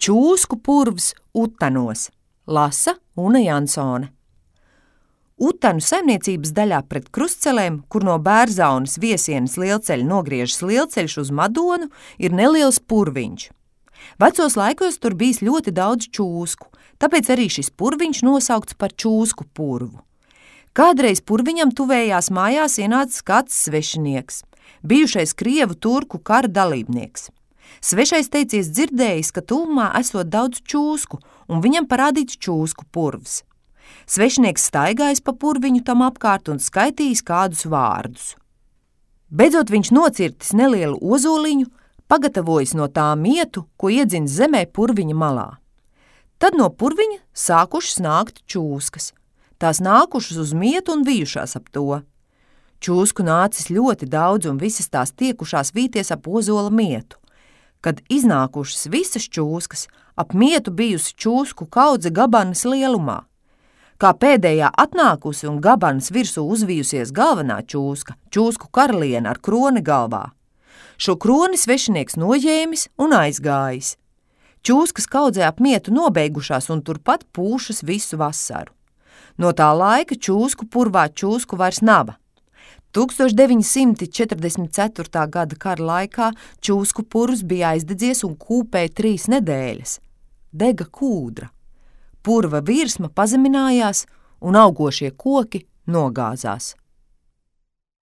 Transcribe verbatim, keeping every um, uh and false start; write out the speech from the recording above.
Čūsku purvs Utanos, lasa Una Jansone. Utanu saimniecības daļā pret Krustcelēm, kur no Bērzaunas Viesienas lielceļa nogriežas lielceļš uz Madonu, ir neliels purviņš. Vecos laikos tur bijis ļoti daudz čūsku, tāpēc arī šis purviņš nosaukts par Čūsku purvu. Kādreiz purviņam tuvējās mājās ienācis kāds svešinieks, bijušais Krievu turku kara dalībnieks. Svešais teicies dzirdējis, ka tuvumā esot daudz čūsku, un viņam parādīts čūsku purvs. Svešinieks staigājis pa purviņu tam apkārt un skaitījis kādus vārdus. Beidzot viņš nocirtis nelielu ozoliņu, pagatavojis no tā mietu, ko iedzins zemē purviņa malā. Tad no purviņa sākušas nākt čūskas. Tās nākušas uz mietu un vijušās ap to. Čūsku nācis ļoti daudz un visas tās tiekušās vīties ap ozola mietu. Kad iznākušas visas čūskas, ap mietu bijusi čūsku kaudze gabanas lielumā. Kā pēdējā atnākusi un gabanas virsū uzvijusies galvenā čūska, čūsku karaliene ar kroni galvā. Šo kroni svešinieks noņēmis un aizgājis. Čūskas kaudzē ap mietu nobeigušās un turpat pūšas visu vasaru. No tā laika čūsku purvā čūsku vairs nav. tūkstoš deviņi simti četrdesmit ceturtā gada kara laikā čūsku purvs bija aizdedzies un kūpēja trīs nedēļas. Dega kūdra. Purva virsma pazeminājās un augošie koki nogāzās.